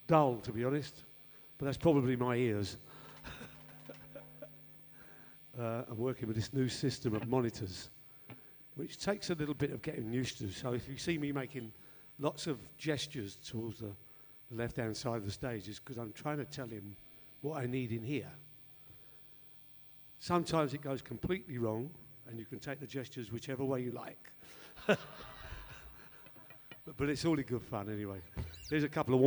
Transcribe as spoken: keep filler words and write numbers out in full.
dull, to be honest, but that's probably my ears. uh, I'm working with this new system of monitors, which takes a little bit of getting used to. So if you see me making lots of gestures towards the, the left-hand side of the stage, it's because I'm trying to tell him what I need in here. Sometimes it goes completely wrong, and you can take the gestures whichever way you like. but, but it's all in good fun anyway. Here's a couple of